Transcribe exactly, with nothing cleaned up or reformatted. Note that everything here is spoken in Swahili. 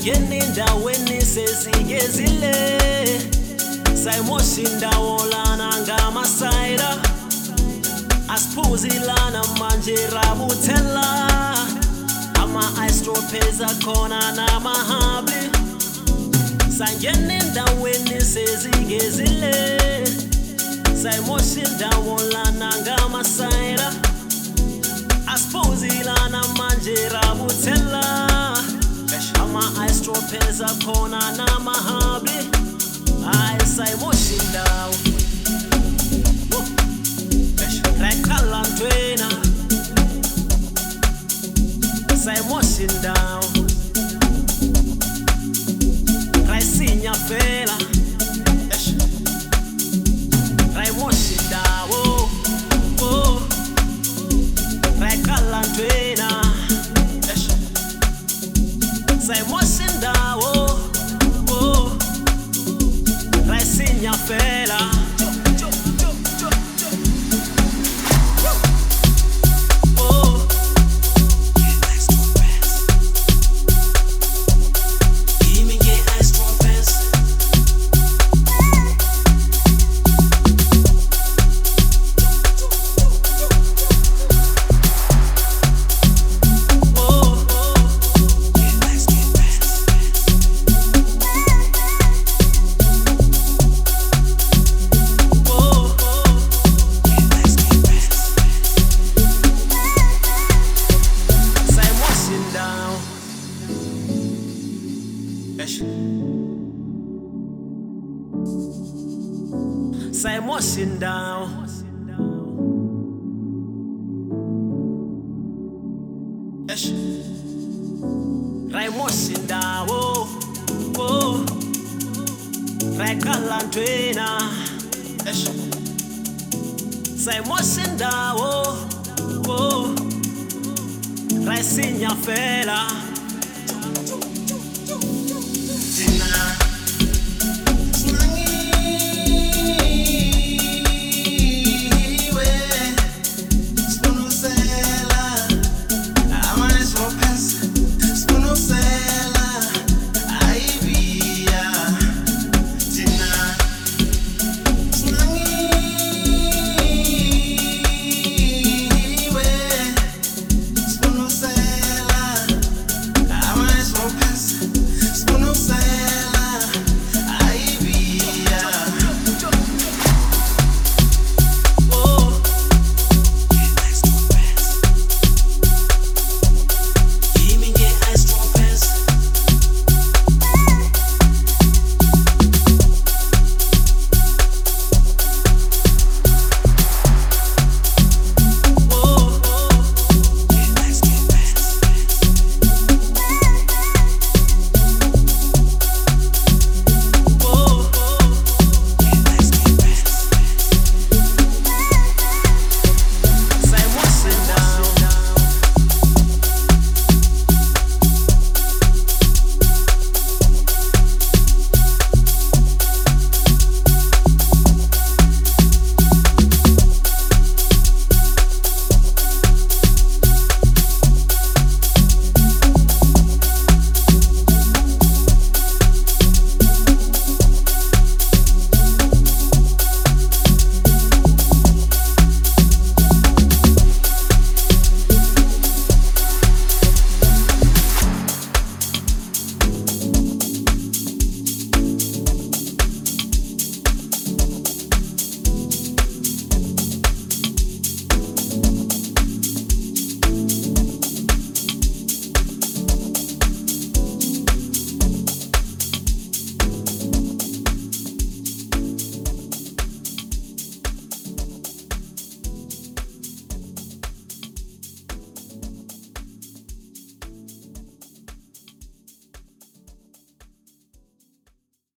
Sayengena endaweni sezigezile, sayimosha indawo lana ngamasayira, asiphuzilana manje rabuthela, ama-aistropeza khona namahabli. Sayengena endaweni sezigezile, sayimosha indawo lana ngamasayira, asiphuzilana manje rabuthela, ama-aistropeza khona namahabli. I say motion down, like Calantwena. Say motion down, like Sinya Fela. Like motion down, oh, oh, like Calantwena. Say motion down, oh, oh. Sinya Fela. Oh, give me your Aistropez. Oh, say motion down. Yes. Right motion down. Oh, oh. Right Calantwena. Yes. Say motion down. Oh, oh. Right Sinya Fela.